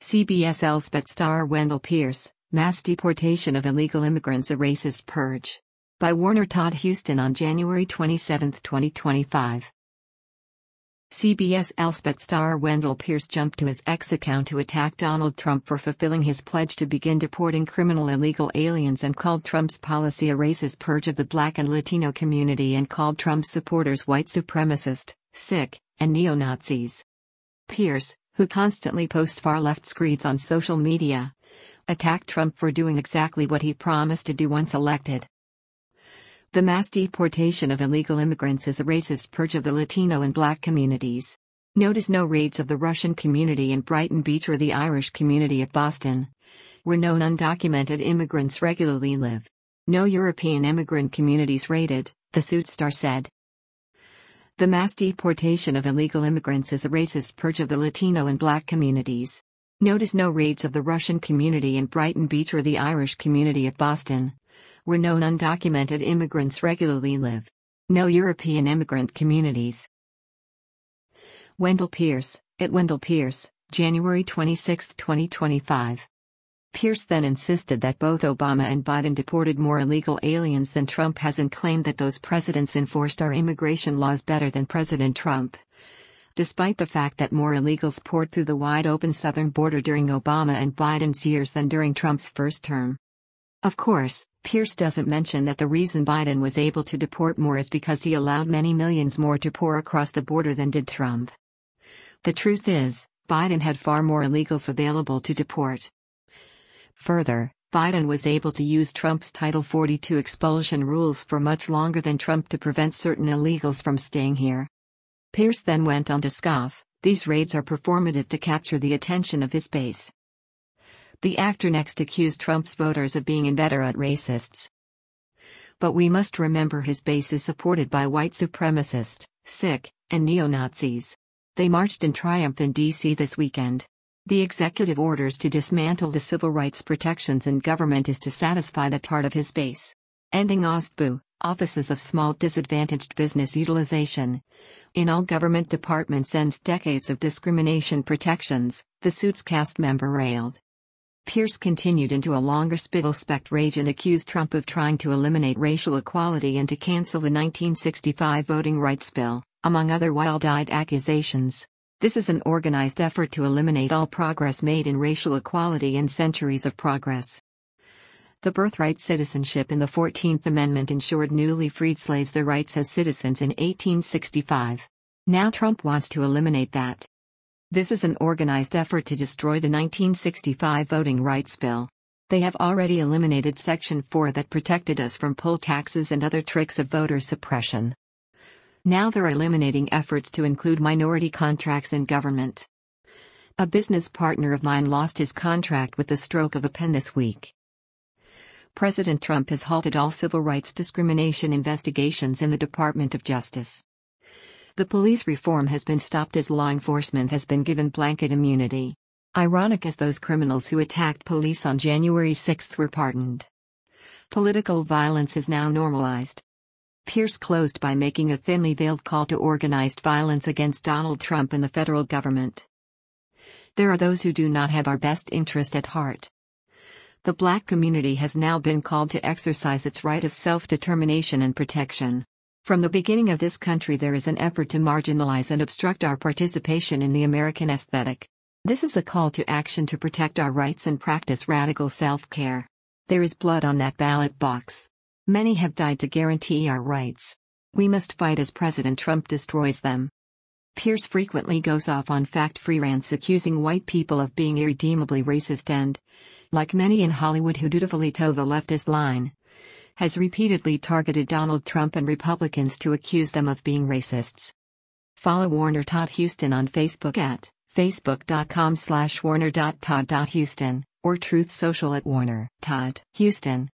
CBS Elspeth star Wendell Pierce, Mass Deportation of Illegal Immigrants a Racist Purge. By Warner Todd Huston on January 27, 2025. CBS Elspeth star Wendell Pierce jumped to his X account to attack Donald Trump for fulfilling his pledge to begin deporting criminal illegal aliens and called Trump's policy a racist purge of the Black and Latino community and called Trump's supporters white supremacist, sick, and neo-Nazis. Pierce, who constantly posts far-left screeds on social media, attacked Trump for doing exactly what he promised to do once elected. The mass deportation of illegal immigrants is a racist purge of the Latino and Black communities. Notice no raids of the Russian community in Brighton Beach or the Irish community of Boston, where known undocumented immigrants regularly live. No European immigrant communities raided, the Suit star said. The mass deportation of illegal immigrants is a racist purge of the Latino and Black communities. Notice no raids of the Russian community in Brighton Beach or the Irish community of Boston, where known undocumented immigrants regularly live. No European immigrant communities. Wendell Pierce, at Wendell Pierce, January 26, 2025. Pierce then insisted that both Obama and Biden deported more illegal aliens than Trump has and claimed that those presidents enforced our immigration laws better than President Trump, despite the fact that more illegals poured through the wide-open southern border during Obama and Biden's years than during Trump's first term. Of course, Pierce doesn't mention that the reason Biden was able to deport more is because he allowed many millions more to pour across the border than did Trump. The truth is, Biden had far more illegals available to deport. Further, Biden was able to use Trump's Title 42 expulsion rules for much longer than Trump to prevent certain illegals from staying here. Pierce then went on to scoff, these raids are performative to capture the attention of his base. The actor next accused Trump's voters of being inveterate racists. But we must remember his base is supported by white supremacists, sick, and neo-Nazis. They marched in triumph in D.C. this weekend. The executive orders to dismantle the civil rights protections in government is to satisfy that part of his base. Ending OSTBU, Offices of Small Disadvantaged Business Utilization, in all government departments ends decades of discrimination protections, the Suit's cast member railed. Pierce continued into a longer spittle-specked rage and accused Trump of trying to eliminate racial equality and to cancel the 1965 Voting Rights Bill, among other wild-eyed accusations. This is an organized effort to eliminate all progress made in racial equality and centuries of progress. The birthright citizenship in the 14th Amendment ensured newly freed slaves their rights as citizens in 1865. Now Trump wants to eliminate that. This is an organized effort to destroy the 1965 Voting Rights Bill. They have already eliminated Section 4 that protected us from poll taxes and other tricks of voter suppression. Now they're eliminating efforts to include minority contracts in government. A business partner of mine lost his contract with the stroke of a pen this week. President Trump has halted all civil rights discrimination investigations in the Department of Justice. The police reform has been stopped as law enforcement has been given blanket immunity. Ironic as those criminals who attacked police on January 6 were pardoned. Political violence is now normalized. Pierce closed by making a thinly veiled call to organized violence against Donald Trump and the federal government. There are those who do not have our best interest at heart. The Black community has now been called to exercise its right of self-determination and protection. From the beginning of this country there is an effort to marginalize and obstruct our participation in the American aesthetic. This is a call to action to protect our rights and practice radical self-care. There is blood on that ballot box. Many have died to guarantee our rights. We must fight as President Trump destroys them. Pierce frequently goes off on fact-free rants accusing white people of being irredeemably racist and, like many in Hollywood who dutifully toe the leftist line, has repeatedly targeted Donald Trump and Republicans to accuse them of being racists. Follow Warner Todd Huston on Facebook at facebook.com/warner.todd.huston or Truth Social at Warner Todd Huston.